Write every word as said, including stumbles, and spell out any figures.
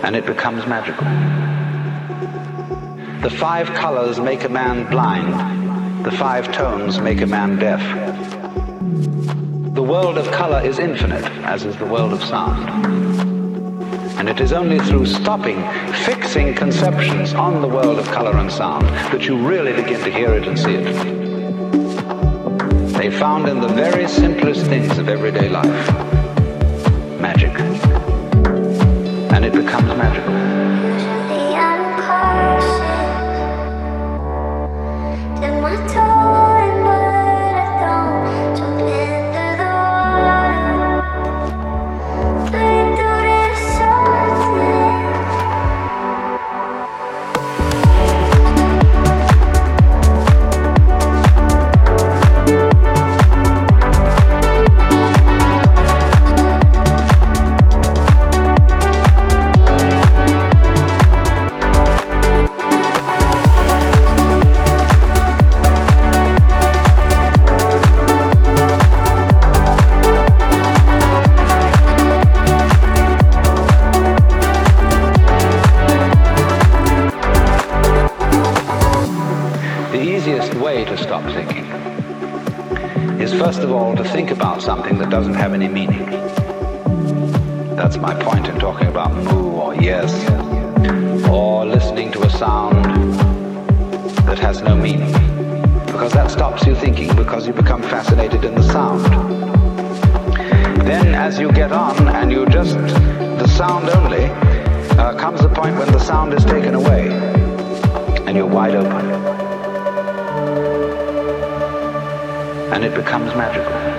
and it becomes magical. The five colors make a man blind. The five tones make a man deaf. The world of color is infinite, as is the world of sound. And it is only through stopping, fixing conceptions on the world of color and sound that you really begin to hear it and see it. They found in the very simplest things of everyday life magic. And it becomes magical. Usually I'm cautious, dip my toe in, but I don't jump into the water. Play through this something. To stop thinking is first of all to think about something that doesn't have any meaning. That's my point in talking about moo or yes, or listening to a sound that has no meaning, because that stops you thinking, because you become fascinated in the sound. Then as you get on and you just the sound only, uh, comes the point when the sound is taken away and you're wide open. And it becomes magical.